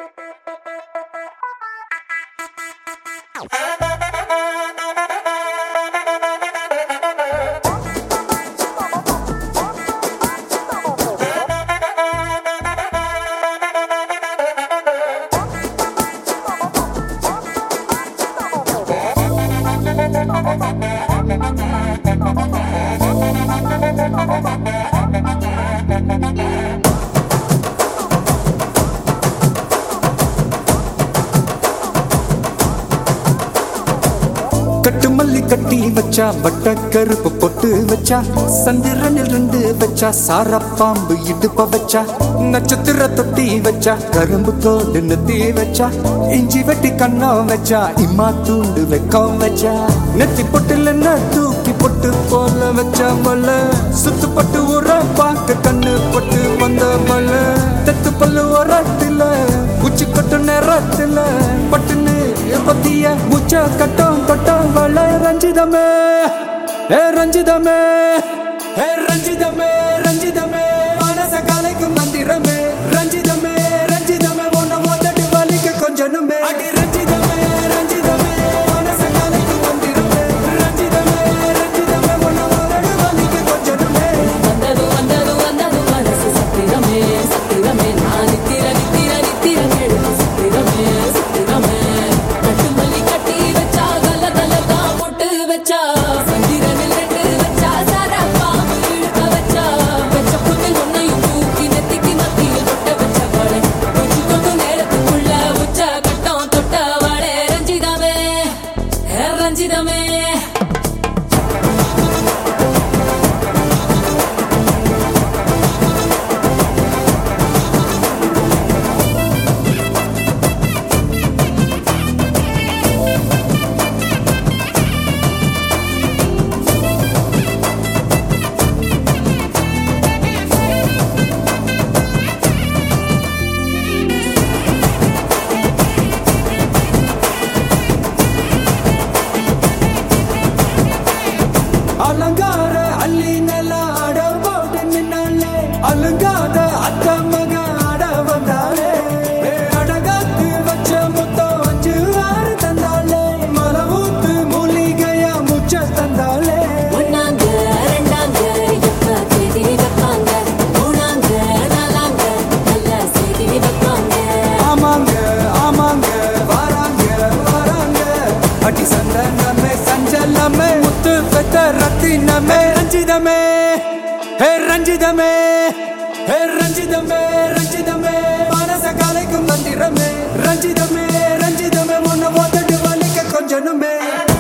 கட்டு மல்லி கட்டி வச்சா வட்ட கருப்பு பொட்டு வச்சா சந்திரனில் ரெண்டு வச்சா சார பாம்பு இடுப்ப வச்சா நட்சத்திர தொட்டி வச்சா கரும்பு தோடு நெத்தி வச்சா இஞ்சி வெட்டி கண்ணம் வச்சா இம்மா தூண்டு வெக்கம் வச்சா நெத்தி பொட்டுல தூக்கி பொட்டு போல வச்சா மல்ல சுத்து பட்டு உர பாக்க கண்ணு பொட்டு வந்த மல்ல தெத்து பல்லு உரத்துல உச்சி கொட்டு நேரத்துல பட்டுன்னு பத்திய முச்ச கட்டம் கட்டம் வள ரஞ்சிதமே ரஞ்சிதமே ரஞ்சிதமே ரஞ்சிதமே மனச கலைக்கும் மந்திரமே ரஞ்சிதமே ரஞ்சிதமே ஒன்ன மொத்தட்டு வலிக்க கொஞ்சனுமே அடி ரஞ்சிதமே ரஞ்சிதமே மனச கலைக்கும் மந்திரமே ரஞ்சிதமே ரஞ்சிதமே ஒன்ன மொத்தட்டு வலிக்க கொஞ்சனுமே வந்தது வந்தது வந்தது மனசு சத்திரமே சத்திரமே நான் நித்திர நித்திர நித்திர கேடு சத்திரமே சத்திரமே கட்டு மல்லி கட்டி வச்சா கல்ல கல்லா பொட்டு வச்சா சந்திரனில் ரெண்டு வச்சா சாரா பாம்பு இழுக்க வச்சா வச்ச புண்ணில் ஒன்னையும் தூக்கி நெத்திக்கு மத்தியில் தொட்ட வச்ச வாழை கொஞ்சம் கொண்டு நேரத்துக்குள்ள உச்ச கட்டம் தொட்ட வாழை ரஞ்சிதமே ரஞ்சிதமே அலங்கார அள்ளி நல்ல ஆட போட்டு நின்னாலே அலங்காத அத்த மக ஆட வந்தாலே அடகாத்து வச்ச முத்தம் 5 6 தந்தாலே மலை ஊத்து மூலிகையா முச்ச தந்தாலே ஒன்னாங்க ரெண்டாங்க எப்ப தேதி வைப்பாங்க மூணாங்க நாலாங்க நல்ல செய்தி வைப்பாங்க ஆமாங்க ஆமாங்க வராங்க வராங்க அடி சந்தனமே சஞ்சலமே முத்து பெத்த ரத்தினமே ரஞ்சிதமே ரஞ்சிதமே ரஞ்சிதமே ரஞ்சிதமே மனச கலைக்கும் மந்திரமே ரஞ்சிதமே ரஞ்சிதமே ஒன்ன ஓதட்டு வலிக்க கொஞ்சனுமே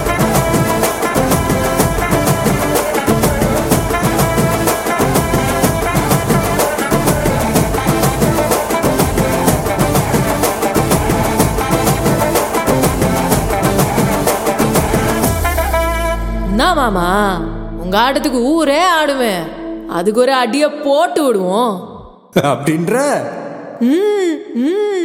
என்ன மாமா உங்க ஆட்டத்துக்கு ஊரே ஆடுவேன் அதுக்கு ஒரு அடிய போட்டு விடுவோம் அப்படின்ற ம் ம்